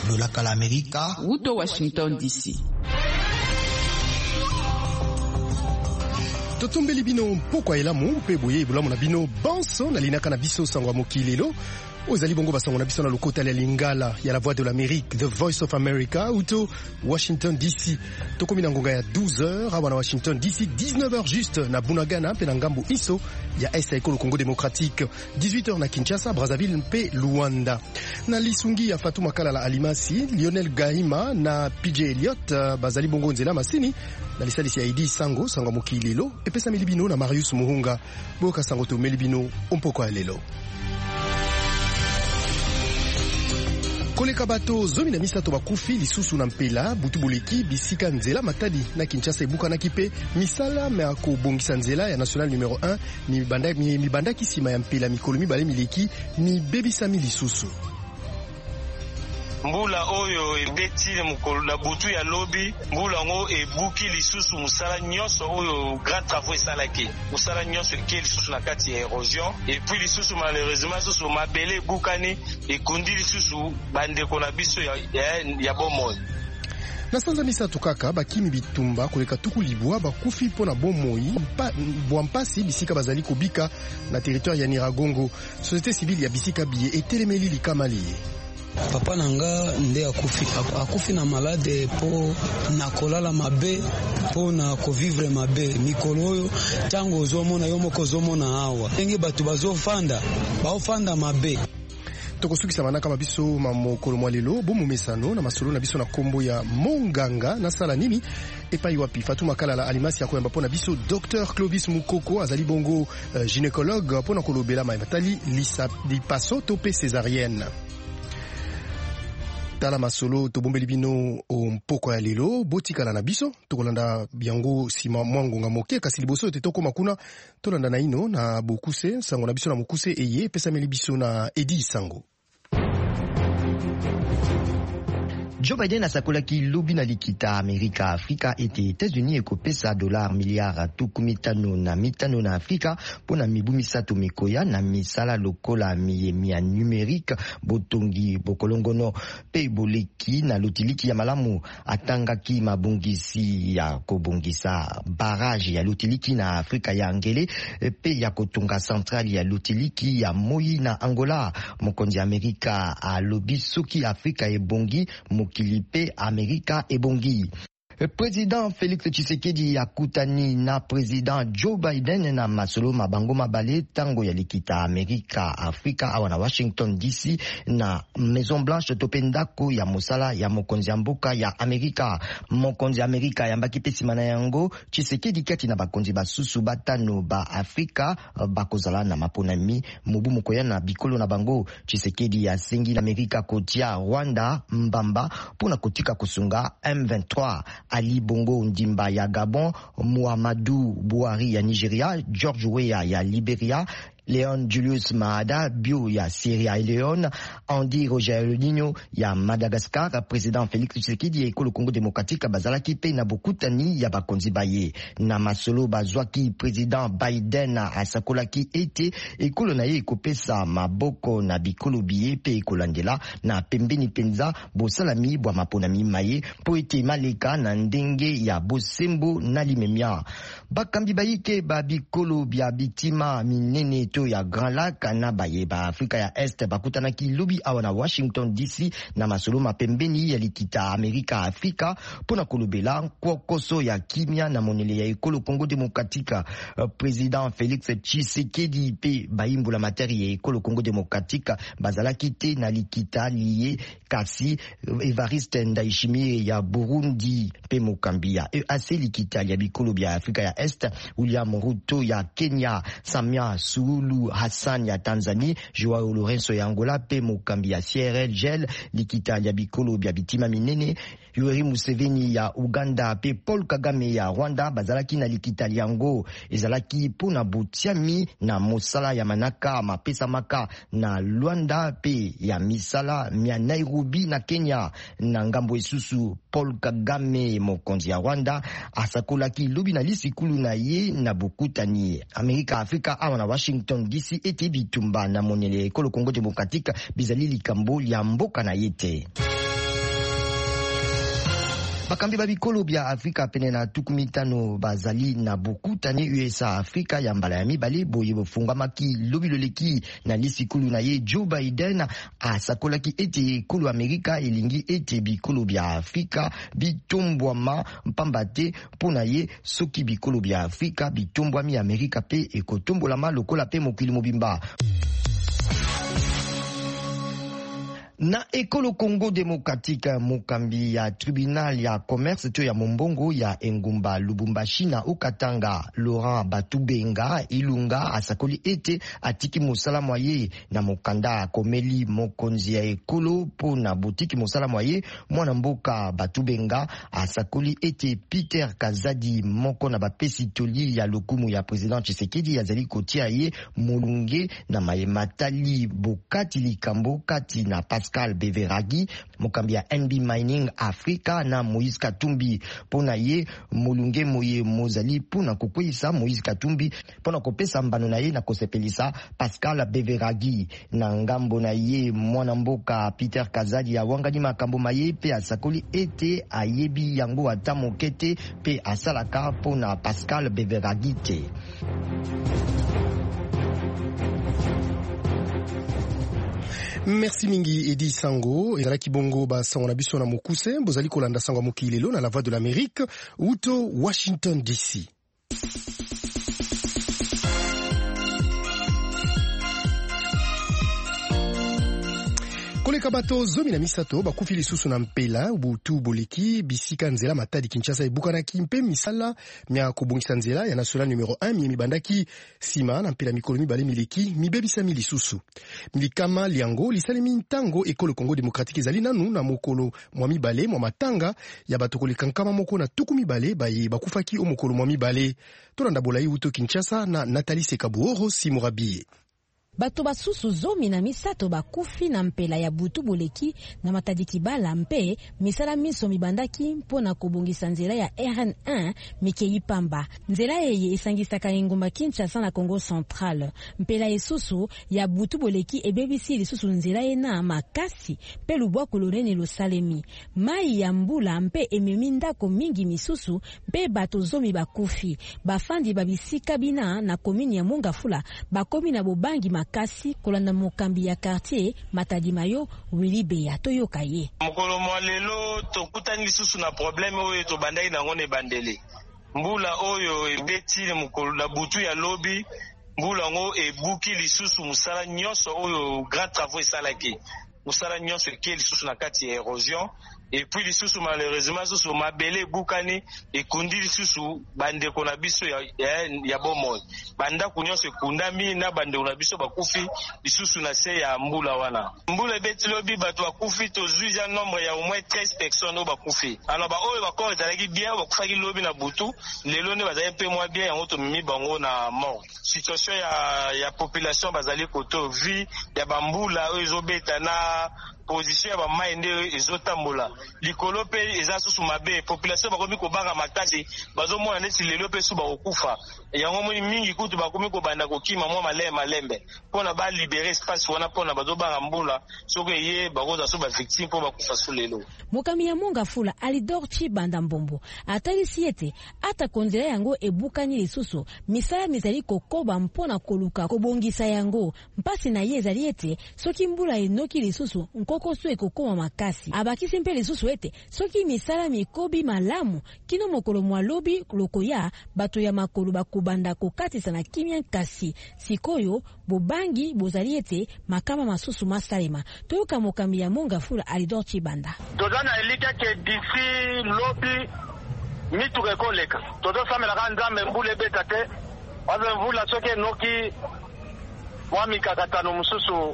le lac à l'América. Wuto Washington DC. Totombeli bino pokwa elamu pe boye bulamu na bino banso na linaka na biso sangwa mokilelo. Ozali bongo basango na biso na lokota ya lingala ya la voix de l'Amérique, The Voice of America, uto Washington DC. Tokomi na ngonga ya 12h awa na Washington DC, 19h juste na Bunagana pe na ngambo iso ya Est ya Ekolo Congo Démocratique, 18h na Kinshasa, Brazzaville mpe Luanda. Na lisungi ya Fatou Makala la Alimasi, Lionel Gaima na PJ Elliott bazali bongo nzela masini na lisalisi ya Idi Sango, Sango Mokilelo, epesa milibino na Marius Muhunga. Boka sango to melibino ompoko ya lelo. Koleka bato zomi na misato bakufi lisusu na mpela butu boleki bisika nzela matadi na Kinshasa ebuka na kipe misala me akobongisa nzela ya national numero 1 ni mibanda kisima ya mpela mikolo mibale mileki ni bebisami lisusu. Mbula oyo ebeti mukolo na butu ya lobi mbula ngo ebuki lisusu musala nyonso oyo grand travaux esalaki musala nyonso eke lisusu na kati ya erosion et puis lisusu malheureusement lisusu mabele bukani ekundi lisusu bandeko na biso ya bomoi. Na sanza misato kaka bakimi bitumba koleka tuku libwa bakufi mpona bomoi bwa mpasi bisika bazali kobika na territoire ya Niragongo. Société civile ya bisika biye etelemeli likamali. Papa nanga nde akufi na malade po na kolala mabe po na kovivre mabe mikolo oyo tango ozomona yo moko ozomona awa enge batu bazofanda baofanda mabe. Tokosukisa manaka mabiso mamokolo mwalelo bomu mesano na masolo na biso na kombo ya Monganga na sala nini epai wapi Fatou Makala la Alimasi ya koyamba pona biso Dr Clovis Mukoko azali bongo gynécologue pona kolobela matali lipaso to pe césarienne. Tala masolo tobombeli bino mpoko ya lelo botikala na biso tokolanda biango sima mwangonga moke kasi liboso te tokoma kuna tolanda na ino na bokuse sango na biso na mokuse eye pesameli biso na Edi Sango. Joe Biden asakolaki lobi na likita Amerika Afrika ete États-Unis ekopesa $1 miliard tukumitano na mitano na Afrika pona mibu misato mikoya na misala lokola miyemia numérique botongi bokolongono pe boleki na lotiliki ya malamu atangaki mabongisi ya kobongisa barrage ya lotiliki na Afrika ya ngele pe ya kotunga centrale ya lotiliki ya Moi na Angola. Mokonzi Amerika alobi soki Afrika ebongi Kilipe Amerika ebongi. Président Félix Tshisekedi akutani na président Joe Biden na masolo mabango mabale tango ya likita Amerika Afrika awa na Washington DC na Maison Blanche topendako ya mosala ya mokonzi mboka ya Amerika. Mokonzi Amerika yambaki pesima na yango Tshisekedi kati na bakonzi basusu batano ba Afrika bakozala na maponami mubu mokoya na bikolo na bango. Tshisekedi asengi na Amerika kotia Rwanda mbamba pona kotika kusunga M23. Ali Bongo Ndimba ya Gabon, Muhammadu Buhari ya Nigeria, George Weah ya Liberia, Leon Julius Maada Bio ya Sierra Leone, Andy Roger Nino ya Madagascar, président Félix Tshisekedi ya Ekolo Congo Démocratique bazalaki pe na bokutani ya bakonzi baye. Na masolo bazwaki président Biden asakolaki ete ekolo na ye ekopesa maboko na bikolo biye pe ekolandela na pembeni penza bosalami bwa maponami maye po ete maleka na ndenge ya bosembo na limemia. Bakambi bayike ba bikolo bya bitima minene ya Grand Lac na baye ba Afrika ya Est bakutanaki lobi awa na Washington DC na masolo mapembeni ya likita Amerika Afrika pona kolobela kokoso ya kimia na monele ya Ekolo Congo Démocratique. Président Félix Tshisekedi pe baimbola materi ya Ekolo Congo Démocratique bazalaki te na likita liye kasi Evariste Ndayishimiye ya Burundi pe Mokambia EAC likita ya bikolo bya Afrika ya Est, William Ruto ya Kenya, Samia Suluhu Hassan ya Tanzania, Joao Lourenço ya Angola pe Mokambi ya CRL Gel likita ya bikolo bya bitima minene, Yoweri Museveni ya Uganda pe Paul Kagame ya Rwanda bazalaki na likita yango ezalaki pona butiami na mosala ya manaka mapesa maka na Luanda pe ya misala mia Nairobi na Kenya. Na ngambo esusu Paul Kagame mokonzi ya Rwanda asakolaki lobi na lisikulu na ye na bokutani Amerika Afrika awa na Washington DC ete bitumba na monele Ekolo Congo Démocratique bizali likambo ya mboka na yete. bakambi babikolo bya Afrika pene na 15 bazali na bokutani USA Afrika ya mbala ya mibale boye bofungamaki lobi loleki na lisikulu na ye Joe Biden asakolaki ete ekolo Amerika elingi ete bikolo bya Afrika bitombwama mpambate pona ye soki bikolo bya Afrika bitombwami Amerika pe ekotombolama lokola pe mokili mobimba. Na ekolo Congo Démocratique mokambi ya tribunal ya commerce to ya mombongo ya engumba Lubumbashi na Okatanga Laurent Batubenga Ilunga asakoli ete atiki mosala mwaye na mokanda komeli mokonzi ya ekolo po na botiki mosala mwaye mwana mboka Batubenga asakoli ete Peter Kazadi moko na bapesi toli ya lokumu ya president Tshisekedi yazali kotia ye molunge na mayematali bokati likambo kati na Pascal Beveragi mokambi ya NB Mining Africa na Moïse Katumbi pona ye molunge moye mozali pona kokwisa Moïse Katumbi pona kopesa mbano na ye na kosepelisa Pascal Beveragi na ngambo na ye mwana mboka Peter Kazadi ya wangani makambo maye pe asakoli ete ayebi yango ata mokete pe asalaka pona Pascal Beveragi te. Merci mingi Edi Sango ezalaki bongo basango na biso na mokuse bozali kolanda sango mokilelo na la voix de l'Amérique uto Washington DC. Koleka bato zomi na misato bakufi lisusu na mpela butu boleki bisika nzela matadi Kinshasa ebukanaki mpe misala mya kobongisa nzela ya national numero 1 mibandaki sima na mpela mikolo mibale mileki mibebisami lisusu milikama liango lisalemi ntango ekolo Congo Démocratique ezali nanu na mokolo mwa mibale mwa matanga ya bato koleka nkama moko na tuku mibale baye bakufaki o mokolo mwa mibale tolanda bolai uto Kinshasa na Nathalie Sekabuoro Simorabiye. Bato basusu zomi na misato bakufi na mpela ya butu boleki na matadi kibala mpe misala miso mibandaki mpona kobongisa nzela ya RN1 Mikei Pamba. Nzela eye esangisaka engumba Kinshasa na Congo Central. Mpela esusu ya butu boleki ebebisi lisusu nzela ena makasi pe lubwa kolonene losalemi. Mai ya mbula mpe ememi ndako mingi misusu mpe bato zomi bakufi. Bafandi babisika bina na komini ya Mongafula bakomi na bobangi kasi kolanda mokambi ya quartier Matadi Mayo Wilibe ya toyoka ye. Mokolo mwalelo tokutani lisusu na probleme oyo tobandaki nango ne bandele. Mbula oyo ebeti mokolo na butu ya lobi mbula ngo ebuki lisusu musala nyonso oyo grand travaux esalaki. Musala nyonso eke lisusu na kati ya erosion. Et puis lisusu malheureusement lisusu mabele bukani ekundi lisusu bandeko na biso ya bomoi banda kunyonso ekundami na bandeko na biso bakufi lisusu na se ya mbula wana mbula ebeti lobi bato bakufi tozuija nombre ya au moins 13 personnes bakufi alors ba oyo bakoro ezalaki bien bakufaki lobi na butu lelo ne bazali mpe mwa bien yango tomimi bango na mort situation ya population bazali koto vi ya bambula oyo ezobeta na position ya bamai nde ezotambola likolo pe eza susu mabe population bakomi kobanga makasi bazomona neti lelo pe su bakokufa yango moni mingi kutu bakomi kobanda kokima mwa malembe mpona balibere espace wana mpona bazobanga mbula soki eye bakoza so bavictime mpo bakufa su lelo. Mokami ya Mongafula Alidor Chibanda Mbombo atalisi ete ata konzela yango ebukani lisusu misala mizali kokoba mpona koluka kobongisa yango mpasi na ye ezali ete soki mbula enoki lisusu kokoso ekokoma makasi abakisi mpe lisusu ete soki misala mikobi malamu kino mokolo mwalobi lokoya bato ya makolo bakubanda kokatisa na kimia kasi sikoyo bobangi bozali ete makama masusu masalema toyoka mokambi ya Mongafula Alidor Chibanda. Tozana elika ke disi lobi mitu rekoleka todo samela kanzambe mbule beta te waze mvula soke noki wami kakatano mususu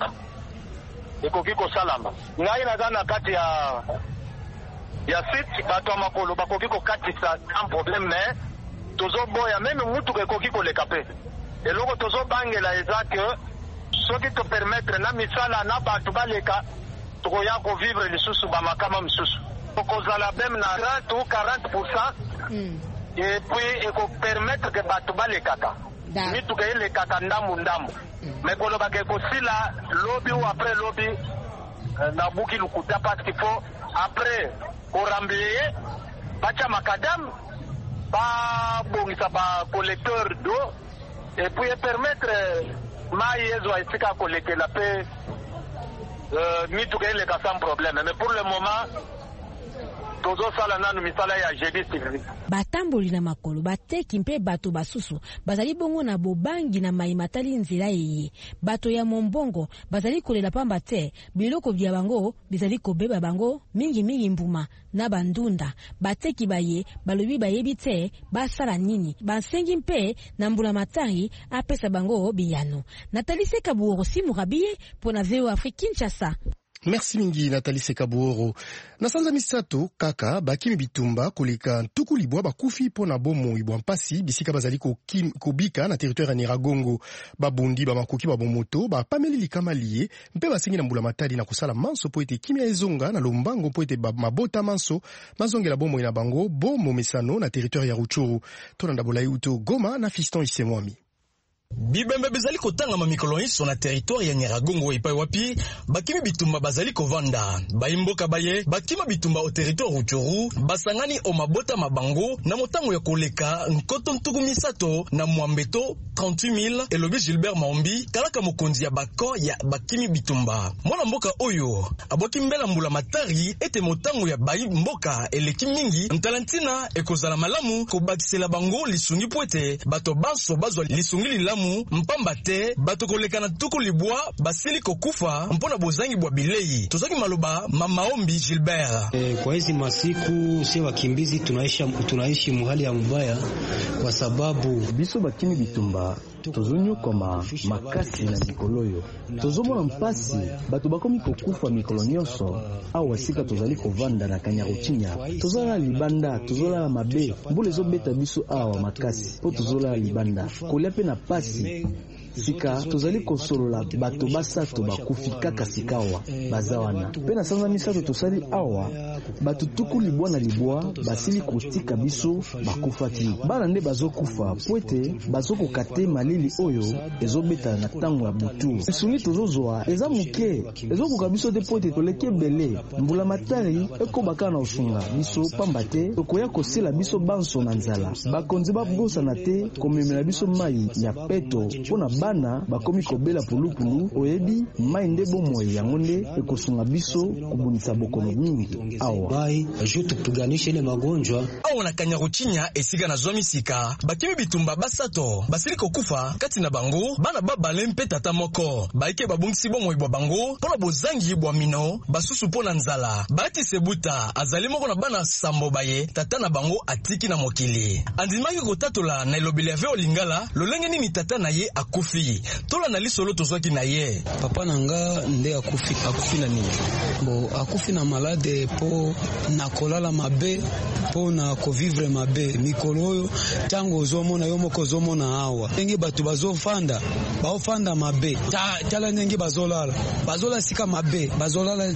ekoki kosalama ngai naza na kati ya site bato ya makolo bakoki kokatisa sans problème mais tozoboya meme mutuka ekoki koleka pe eloko tozobangela eza ke soki topermettre na misala na bato baleka tokoya kovivre lisusu bamakama misusu tokozala meme na 30 ou 40% et puis ekopermettre ke bato balekaka mituka elekaka ndambu mais kolobaka ekosila lobi ou après lobi na buki lukuta parce qu'il faut après korambeye bacha makadam ba bongisa ba collecteur d'eau et puis permettre mai ezo aifika collecter la paix mitu kele ka sans problème, mais pour le moment tozo sala nanu misala ya jeudi civil. Batamboli na makolo bateki mpe bato basusu bazali bongo na bobangi na mai matali nzela yeye. Bato ya mombongo bazali kolela pamba te biloko bya bango bizali kobeba bango mingi mbuma na bandunda. Bateki baye balobi bayebi te basala nini basengi mpe na mbula matari apesa bango biyano. Nathalie Sekabuoro Simurabiye pona VOA Afrique Kinshasa. Merci mingi Nathalie Sekabuoro. Na sanza misato kaka bakimi bitumba koleka ntuku libwa bakufi pona bomo ibwa mpasi bisika bazali kobika na territoire ya Nyiragongo. Babundi bamakoki babomoto bapameli likama liye mpe basengi na mbula matadi na kusala manso po ete kimia ezonga na lombango po ete mabota manso mazongela bomo ina bango bomo mesano na territoire ya Rutshuru. Tonanda bolai uto Goma na Fiston Isemwami. Bibembe bezali kotanga mamikolo iso na territoire ya Nyiragongo epai wapi bakimi bitumba bazali kovanda baimboka baye bakima bitumba au territoire Rutshuru basangani o mabota mabango na motango ya koleka nkoto ntuku misato na mwambeto 38,000 elobi Gilbert Maombi kalaka mokonzi ya bako ya bakimi bitumba. Mwana mboka oyo aboki mbela mbula matari ete motango ya baimboka eleki mingi ntalantina ekozala malamu kobakisela bango lisungi poete bato banso bazwa lisungi lilamu mpamba te bato koleka na tuku libwa basili kokufa mpona bozangi bwa bilei. Tozaki maloba Maombi Gilbert. Kwa hizi masiku si wakimbizi tunaishi muhali ya mbaya kwa sababu biso bakimi bitumba tozonyo koma makasi na mikoloyo tozomona mpasi bato bakomi kokufa mikolo nyonso au wasika tozali kovanda na Kanyaruchinya tozola libanda tozola mabe mbule zobeta biso awa makasi po tozola libanda kolia pe na pasi sika tozali kosolola bato basato bakufi kaka sikawa bazawana pe na sanza misato tosali awa bato tuku libwa na libwa basili kotika biso bakufaki bana nde bazokufa poete bazokokate malili oyo ezobeta na tango ya butu sungi tozozwa eza muke ezokoka biso te poete toleke bele mbula matari ekobaka na osunga biso pamba te tokoya kosila biso banso na nzala bakonzi babosana te komemela biso mai ya peto mpona bana bakomi kobela pulupulu oyebi mai nde bomoi yango nde ekosunga biso kubunisa bokono mingi awa bai ajutu tuganishe ile magonjwa awa na Kanyaruchinya esika na zomi sika bakimi bitumba basato basili kokufa kati na bango bana babale mpe tata moko baike babungisi bomoi bwa bango pona bozangi bwa mino basusu pona nzala bati sebuta azali moko na bana sambo baye tata na bango atiki na mokili andimaki kotatola na elobeli ya veo lingala lolenge nini tata na ye akufi tola na lisolo tozwaki na ye papa nanga nde akufi na nini bo akufi na malade po na kolala mabe po na kovivre mabe mikolo oyo tango ozomona yo moko ozomona awa ndenge bato bazofanda baofanda mabe tala ndenge bazola sika mabe bazolala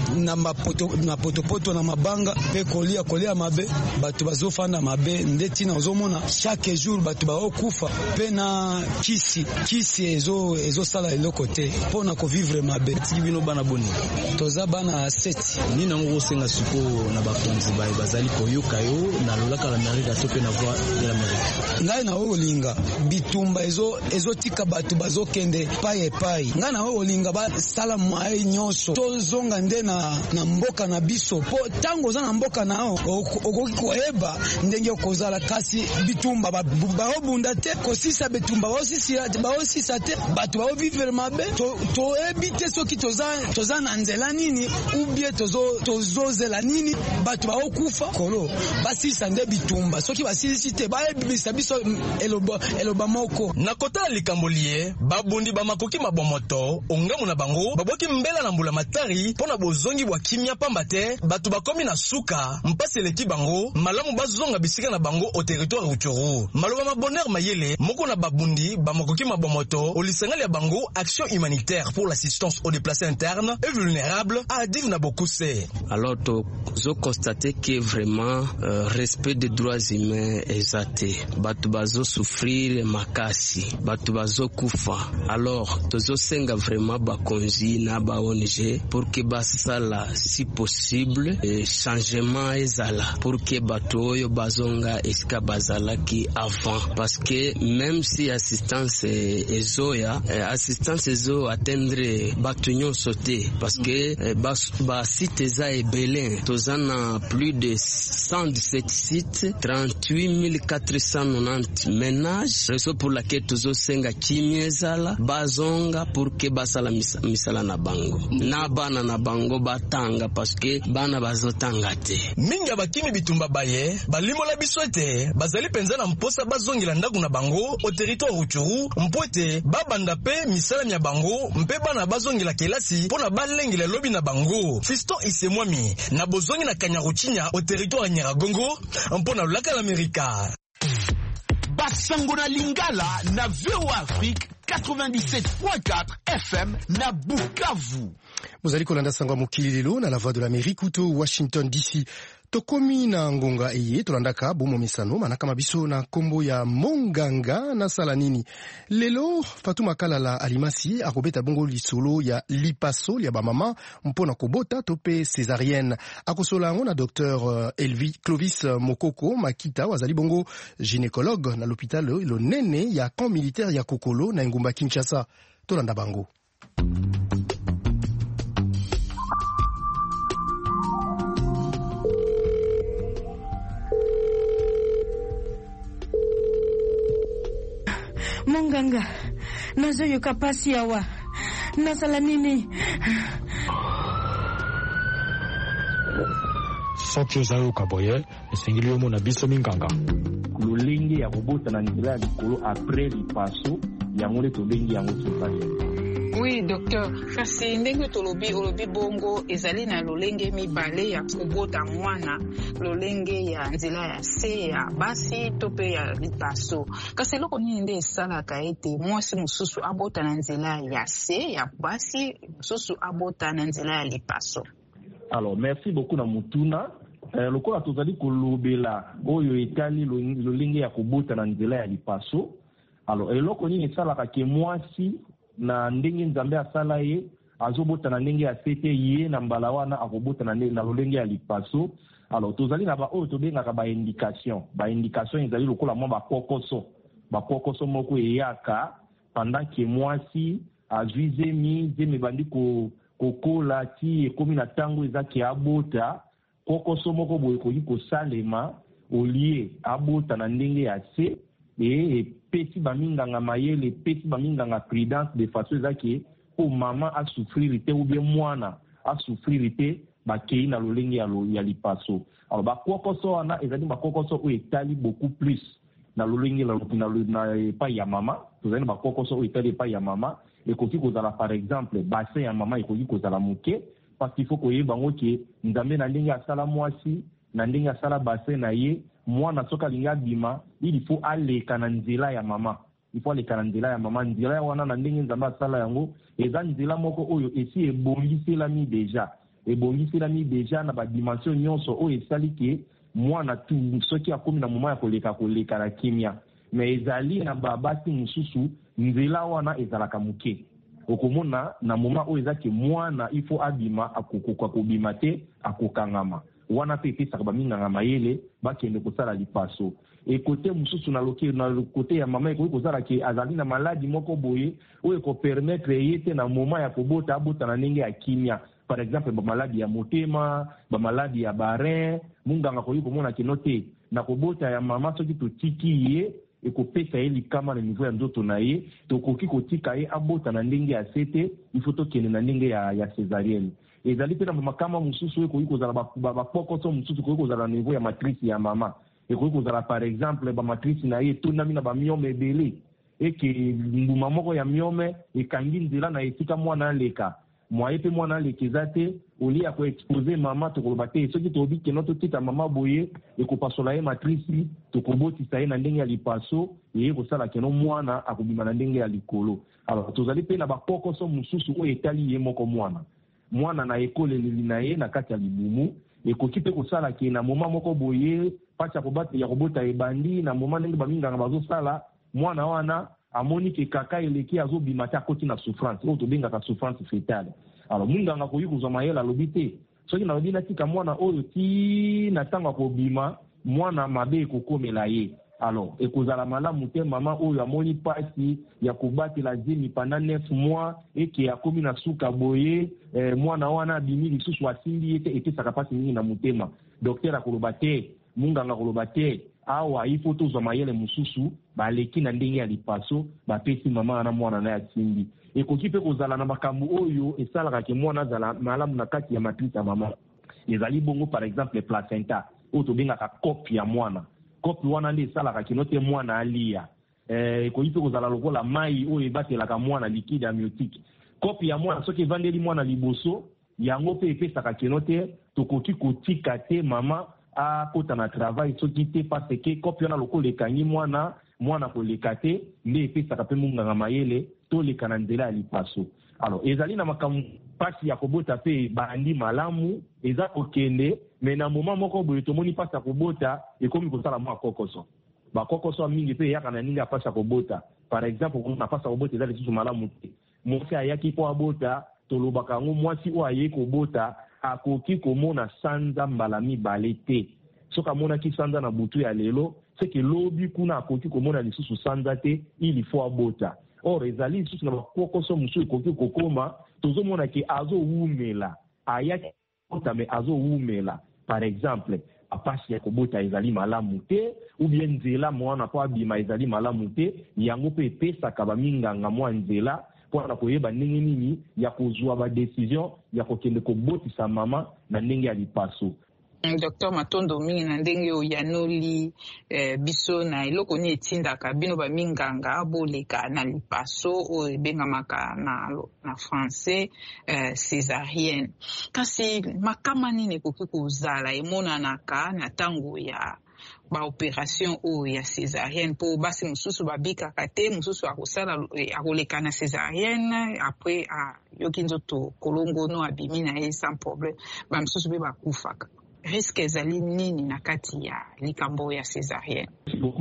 na potopoto na mabanga pe kolia mabe bato bazofanda mabe nde tina ozomona chaque jour bato baokufa pe na kisi ezo sala eloko te po na kovivre mabe tibino bana boni toza bana 7 ni nango senga suko na bakonzi bazali koyoka yo na lolaka la Amerika tope na voix de l'Amérique ngai na olinga bitumba ezo tika bato bazokende pai ngai na olinga ba sala mai nyonso tozonga nde na mboka na biso po tango za na mboka nao okoki koeba ndenge okozala kasi bitumba baobunda te kosisa bitumba baosisa te bato baovivre mabe toebi te soki toza na nzela nini ubie tozozela nini bato baokufa kolo basisa nde bitumba soki basisi te baebibisa biso eloba moko na kota likambo liye babundi bamakoki mabomoto ongamu na bango baboki mbela na mbula matari pona bozongi bwa kimia pamba te bato bakomi na suka mpasi eleki bango malamu bazonga bisika na bango au territoire Rutshuru maloba Bonheur Mayele moko na babundi bamakoki mabomoto nyonso olisangali ya bango action humanitaire pour l'assistance aux déplacés internes et vulnérables à Adiv na Bokuse. Alors tozo constater que vraiment respect des droits humains ezate batu bazo souffrir makasi batu bazo kufa. Alors tozo senga vraiment bakonzi na ba ONG pour que basala si possible changement ezala pour que batu oyo bazonga esika bazala ki avant, parce que même si assistance atteindre batu nyonso te, parce que ba site za ebele tozana plus de 117 sites, 38 490 ménages, raison pour laquelle tozo senga kimyezala bazonga pour que basala misala na bango na bana na bango batanga, parce que bana bazotanga te. Minga bakimi bitumba baye balimola biswete bazali penza na mposa bazongela ndaku na bango au territoire Rutshuru mpote babanda pe misala nya bango mpe bana bazongela kelasi pona balengela lobi na bango. Fiston Isemwami na bozongi na Kanyaruchinya au territoire Nyiragongo mpona laka l'Amerika. Basango na Lingala na VOA Afrique 97.4 FM na Bukavu. Muzali kolanda sangwa mokili lelo na la voix de l'Amérique uto Washington DC. Tokomi na ngonga eye tolandaka bomo misano manaka mabiso na kombo ya Monganga na salanini. Lelo Fatuma Kalala Alimasi akobeta bongo lisolo ya lipaso ya bamama mpona kobota tope césarienne. Akosola ngo na Dr Clovis Mokoko Makita wazali bongo gynécologue na l'hôpital lo nene ya camp militaire ya Kokolo na ngumba Kinshasa. Tolanda bango. Monganga, nazoyoka pasi awa. Nasala nini? Soki ozayoka boye, esengeli yo mona biso minganga. Lolenge ya kobota na nzela ya likolo après lipaso, yango le tobengi yango césarienne. Oui, docteur. Kasi ndenge olobi bongo ezali na lolenge mibale ya kobota mwana, lolenge ya nzela ya se ya basi tope ya lipaso. Kasi eloko nini nde esalaka ete mwasi mosusu abota na nzela ya se ya basi, mosusu abota na nzela ya lipaso? Alors, merci beaucoup na mutuna. Lokola tozali kolobela oyo etali lolenge ya kobota na nzela ya lipaso. Alors, eloko nini esalaka ke mwasi na ndenge nzambe asala ye azobota na ndenge ya sete ye na mbala wana akobota na lolenge ya lipaso. Alors tozali na ba oyo tobengaka ba indication ezali lokola mwa ba kokoso moko eyaka pendant que mwasi azwi zemi bandi kokola ti ekomi na tango ezaki abota kokoso moko boye koyi kosalema olie abota na ndenge ya se pesi baminganga mayele, pesi baminganga prudence de façon ezaki o mama a souffrir te ou bien mwana a souffrir te bakei na lolenge ya lipaso. Alors bakokoso wana ezali bakokoso o etali beaucoup plus na lolenge na epai ya mama. Tozali bakokoso o etali epai ya mama ekoki kozala par exemple bassin ya mama ekoki kozala moke, parce qu'il faut koyeba ngo ke nzambe na ndenge asala mwasi na ndenge asala bassin na ye mwana soka linga bima il faut aleka na nzela ya mama. Il faut aleka na nzela ya mama. Nzela ya wana na ndenge nzambe asala yango eza nzela moko oyo esi ebongiselami deja na ba dimension nyonso oyo esali ke mwana tu soki akomi na moma ya koleka na kimia. Mais ezali na babasi mususu nzela wana ezalaka muke. Okomona na moma oyo ezaki mwana il faut abima akokoka kobima te akokangama. Wana pe pesa kabaminganga mayele bakende kosala lipaso. Et côté mususu na côté ya mama ekoki kozala ke azali na maladi moko boye oyo ko permettre yete na moma ya kobota abota na ndenge ya kimia. Par exemple ba maladi ya motema, ba maladi ya barin, munganga koyi komona kinote na kobota ya mama soki totiki ye ekopesa ye likama na niveau ya nzoto na ye tokoki kotika ye abota na ndenge ya sete il faut tokende na ndenge ya césarienne. Ezali pe na makama mususu ekoki kozala bakokoso mususu ekoki kozala na niveau ya matrice ya mama. Ekoki kozala par exemple ba matrice na ye tondami na ba miome ebele eke mbuma moko ya miome ekangi nzela na esika mwana aleka. moye pe mwana lekezate oli ya ko exposer mama to koloba te soki to bi keno to tika mama boye e ko pasola ye matrice to ko botisa ye na ndenge ya lipaso ye ko sala keno mwana akobima na ndenge ya likolo. Alors tozali pe na bakokoso mususu o etali ye moko mwana na ekoleli na ye na kati ya libumu ekoki pe kosala ke na moma moko boye pacha ya kobota ebandi na moma ndenge baminganga bazosala mwana wana amoni ke kaka eleki azobima te akoti na souffrance oyo tobengaka souffrance fétale. Alors munganga koyi kozwa mayele alobi te soki nalobi natika mwana oyo ti na ntango akobima mwana mabe ekokomela ye. Alors ekozala malamu te mama oyo amoni pasi ya kobatela zemi pendant 9 mois eke akomi na suka boye mwana wana abimi lisusu asimbi ete etesaka pasi mingi na motema. Docteur akoloba te, munganga akoloba te, awa ifo tozwa mayele mususu baleki na ndenge ya lipaso bapesi mama na mwana na asimbi. Ekoki pe kozala na makambo oyo esalaka ke mwana azala malamu na kati ya matrice ya mama. Ezali bongo par exemple placenta oyo tobengaka kopi ya mwana. Kopi wana nde esalaka kino te mwana alia. Ekoki pe kozala lokola mai oyo ebatelaka mwana liquide amniotique. Kopi ya mwana soki evandeli mwana liboso yango pe epesaka kino te tokoki kotika te mama akota na travail soki te parce que kopi wana lokola ekangi mwana koleka te nde epesaka pe munganga mayele toleka na nzela ya lipaso. Alors ezali na makambo pasi ya kobota pe bandi malamu eza kokende me na moma moko boye tomoni pasi ya kobota ekomi kosala mwa kokoso. Bakokoso mingi pe yaka na nini ya pasi ya kobota. Par exemple na pasi ya kobota eza lisusu malamu te. Mwasi ayaki po abota tolobaka ngo mwasi o aye kobota akoki komona sanza mbala mibale te. Soka monaki sanza na butu ya lelo seke lobi kuna akoki komona lisusu sanza te ili fo abota. Or ezali lisusu na bakokoso musu ekoki kokoma tozomona ke azowumela ayaki kota me azowumela. Par exemple apasi ya kobota ezali malamu te ou bien nzela mwana po abima ezali malamu te yango pe epesaka baminganga mwa nzela mpona koyeba ndenge nini ya kozwa badecision ya kokende kobotisa mama na ndenge ya lipaso. Dr Matondo mingi na ndenge oyanoli biso na eloko ni etindaka bino baminganga aboleka na lipaso oyo ebengamaka na français césarienne. Kasi makama nini ekoki kozala emonanaka na ntango ya baopération oyo ya césarienne po basi mosusu babikaka te mosusu akosala akoleka na césarienne après yoki nzoto kolongono abimi na ye sans problème bamosusu mpe bakufaka. Risque ezali nini na kati ya likambo ya césarienne?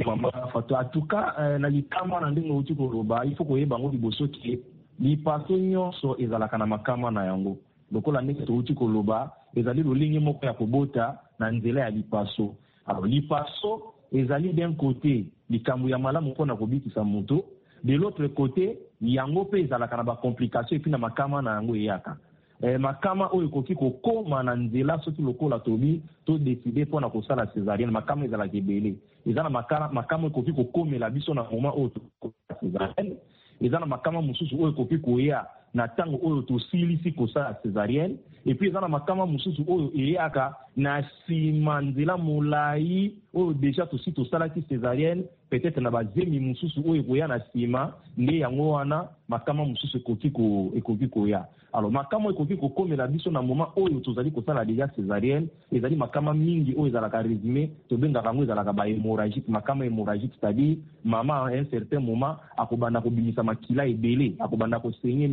En tout cas na likambo na ndenge outi koloba il faut koyeba ngo liboso ke lipaso nyonso ezalaka na makama na yango. Lokola ndenge outi koloba ezali lolingi moko ya kobota na nzela ya lipaso. Alors lipaso ezali d'un côté likambo ya malamu mpona kobikisa moto, de l'autre côté yango pe ezalaka na ba complication epi na makama na yango eyaka. Makama oyo koki kokoma na nzela soki lokola tobi to décider mpona kosala césarienne makama ezalaka ebele. Eza na makama koki kokomela biso na moment oyo tokosala césarienne. Eza na makama mosusu oyo koki koya na ntango oyo tosilisi kosala césarienne. Et puis eza na makama mosusu oyo eyaka na nsima nzela molai oyo déjà tosi tosalaki césarienne peut-être na bazemi mosusu oyo koya na nsima nde yango wana makama mosusu ekoki koya. Alors makama ekoki kokomela biso na moment oyo tozali kosala déjà césarienne ezali makama mingi oyo ezalaka résumé tobengaka yango ezalaka hémorragique. Makama hémorragique c'est-à-dire mama à un certain moment akobanda kobimisa makila ebele akobanda kosenye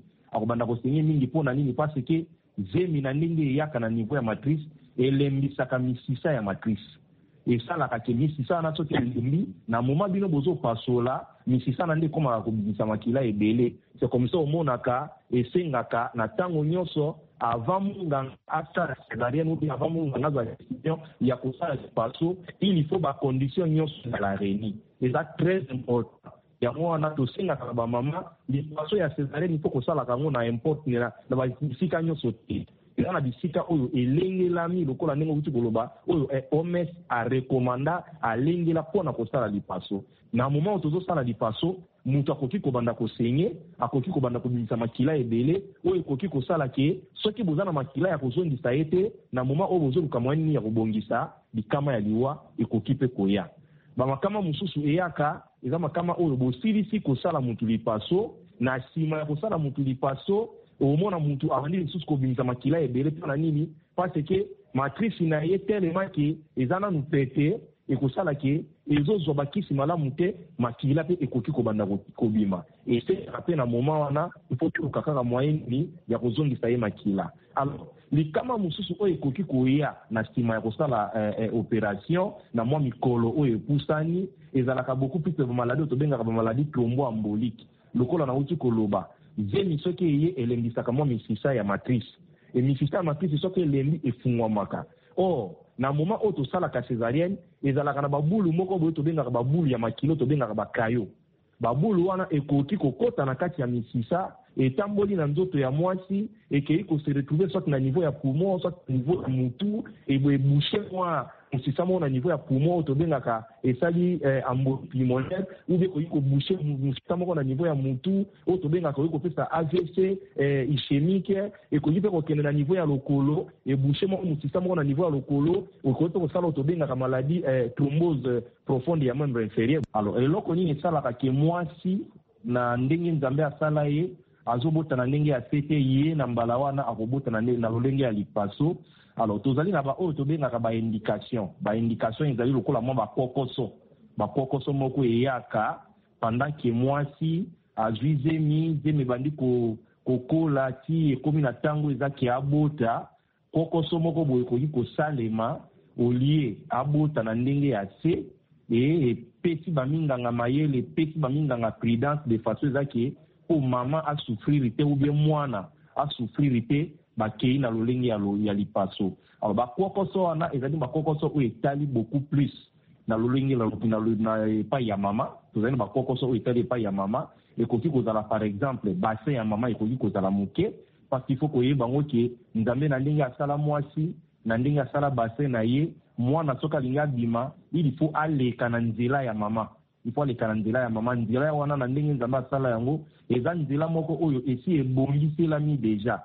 mingi mpona nini parce que zemi na ndenge eyaka na niveau ya matrice elembisaka misisa ya matrice esalaka ke misisa wana soki elembi na moma bino bozopasola misisa na nde ekomaka kobimisa makila ebele. C'est comme ça omonaka esengaka na ntango nyonso avant munganga asala césarienne ou bien avant munganga azwa décision ya kosala lipaso il faut bacondition nyonso ezala réuni. Eza très important. Yango wana tosengaka na bamama lipaso ya césarienne ifo kosalaka yango na importe na basika nyonso te. Eza na bisika oyo elengelami lokola ndenge outi koloba oyo OMS arekomanda alengela mpona kosala lipaso. Na moment oyo tozosala lipaso moto akoki kobanda kosenye akoki kobanda kobimisa makila ebele oyo ekoki kosala ke soki boza na makila ya kozongisa ye te na moment oyo bozoluka mwa nini ya kobongisa likama ya liwa ekoki mpe koya. Bamakama mosusu eyaka eza makama oyo bosilisi kosala mutu lipaso na nsima ya kosala mutu lipaso omona mutu avandi lisusu kobimisa makila ebele mpona nini parce que matrice na ye tellement ke eza nanu pete ekosala ke ezozwa bakisi malamu te makila mpe ekoki kobanda kobima eseka mpe na moma wana ifo toluka kaka moyeni ya kozongisa ye makila. Alors likama mosusu oyo ekoki koya na nsima ya kosala opération na mwa mikolo oyo epusani ezalaka beaucoup plus bamaladi oyo tobengaka bamaladi thromboembolique lokola nauti koloba zemi soki eye elembisaka mwa misisa ya matrice emisisa ya matrice soki elembi efungwamaka. Or na moment oyo tosalaka césarienne ezalaka na babulu moko boye tobengaka babulu ya makilo tobengaka bakayo. Babulu wana ekoki kokota na kati ya misisa etamboli na nzoto ya mwasi ekei ko se retrouver soit na niveau ya poumon soit na niveau ya mutu eboucher mwa musisa mo na niveau ya poumon tobengaka esali embolie pulmonaire ou bien ko boucher musisa mo na niveau ya mutu o tobengaka ko pesa AVC ischémique ekoki pe ko kende na niveau ya lokolo eboucher mo musisa mo na niveau ya lokolo ko to sala tobengaka maladie thrombose profonde ya membre inférieur. Alors eloko nini esalaka ke mwasi na ndenge nzambe asala ye azobota na ndenge ya sete ye na mbala wana akobota na lolenge ya lipaso. Alors tozali na ba oyo tobengaka ba indication ezali lokola mwa bakokoso moko eyaka pendant que mwasi azwi zemi bandi kokola ti ekomi na ntango ezaki abota kokoso moko boye koki kosalema olie abota na ndenge ya se epesi baminganga mayele epesi baminganga prudence de façon ezaki o mama a souffrir te ou bien mwana a souffrir te bakei na lolenge ya lipaso. Alors bakokoso wana ezali bakokoso oyo etali beaucoup plus na lolenge na epai ya mama. Tozali bakokoso oyo etali epai ya mama ekoki kozala par exemple bassin ya mama ekoki kozala moke parce qu'il faut koyeba ngo ke nzambe na ndenge asala mwasi na ndenge asala bassin na ye mwana soki alingi abima il faut aleka na nzela ya mama. Il faut aleka na nzela ya mama. Nzela wana na ndenge nzambe asala yango eza nzela moko oyo esi ebongiselami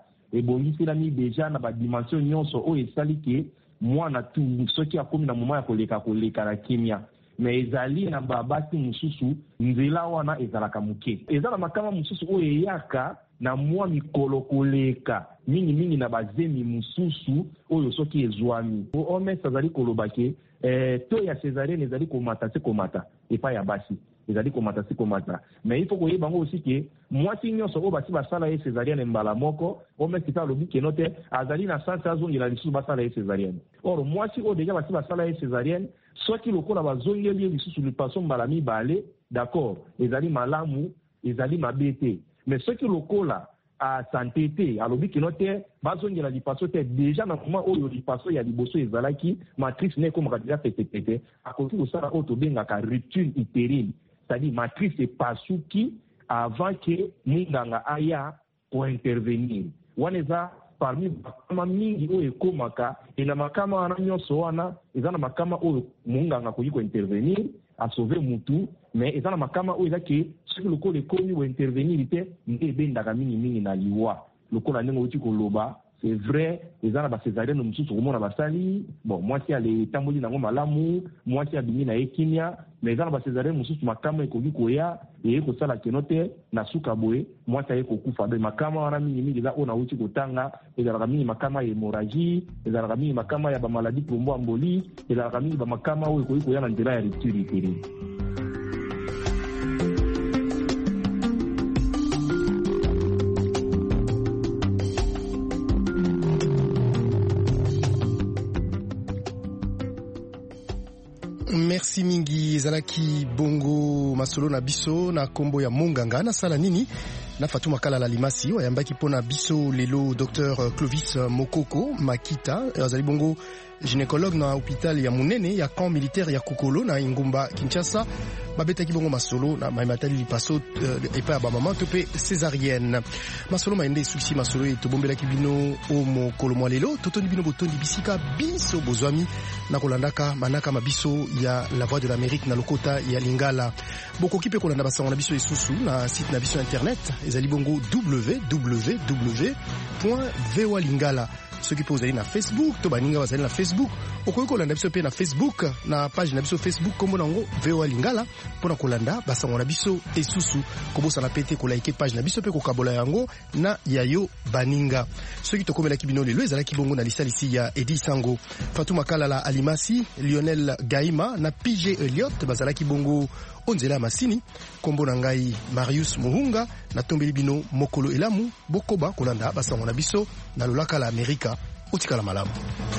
deja na badimension nyonso oyo esali ke mwana tu soki akomi na moma ya koleka na kimia. Mais ezali na babasi mosusu nzela wana ezalaka moke. Eza na makama mosusu oyo eyaka na mwa mikolo koleka mingi na bazemi mosusu oyo soki ezwami. Omes azali koloba ke to ya césarienne ezali komata epai ya basi ezali komata. Mais il faut koyeba ngo aussi ke mwasi nyonso oyo basi basala ye césarienne mbala moko omes kita alobi keno te azali na sanse azongela lisusu basala ye césarienne. Or mwasi oyo deja basi basala ye césarienne soki lokola bazongeli ye lisusu lipaso mbala mibale d'accord ezali malamu ezali mabe te. Mais soki lokola a santé te alobi keno te bazongela lipaso te deja na moment oyo lipaso ya liboso ezalaki matrice ne ekomaka deja petepete akoki kosala oyo tobengaka rupture utérine. C'est-à-dire matrice epasuki avant que munganga aya pour intervenir. Wana eza parmi makama mingi oyo ekomaka na makama wana nyonso wana eza na makama oyo munganga akoki kointervenir asauve mutu. Mais eza na makama oyo ezaki soki lokola ekomi kointervenir te nde ebendaka mingi na liwa lokola ndenge outi koloba. C'est vrai eza na bacésarienne mosusu komona basali bon mwasi etamboli nango malamu mwasi abimi na ye kimia. Mais eza na bacésarienne mosusu makama ekoki koya eye kosala keno te na suka boye mwasi aye kokufa. Be makama wana mingi eza oyo nauti kotanga ezalaka mingi makama ya hémorragie ezalaka mingi makama ya bamaladi thromboembolique ezalaka mingi bamakama oyo ekoki koya na nzela ya rupture utérine. Merci mingi ezalaki bongo masolo na biso na kombo ya munganga na sala nini na Fatuma Kala la Limasi oyambaki pona biso lelo Dr Clovis Mokoko Makita azali bongo gynécologue na hôpital ya munene ya camp militaire ya Kokolo na Ingumba Kinshasa babetaki bongo masolo na maimatali lipaso epa ya bamama to pe césarienne masolo maende susi masolo etobombelaki bino o mokolo mwa lelo totoni bino botondi bisika biso bozwami na kolandaka manaka mabiso ya la voix de l'Amérique na lokota ya Lingala bokoki pe kolanda basango na biso esusu na site na biso internet ezali bongo www.voalingala soki pe ozali na Facebook to baninga bazali na Facebook okoki kolanda biso pe na Facebook na page na biso Facebook kombo nango VOA Lingala mpona kolanda basango na biso esusu kobosana pe te kolike page na biso pe kokabola yango na yayo baninga soki tokomelaki bino lelo ezalaki bongo na lisalisi ya Edi Sango, Fatuma Kalala Alimasi, Lionel Gaima na PJ Elliot bazalaki bongo onzela masini kombo na ngai Marius Muhunga na tombeli bino mokolo elamu bokoba kolanda basango na biso na lolaka la Amerika otikala malamu.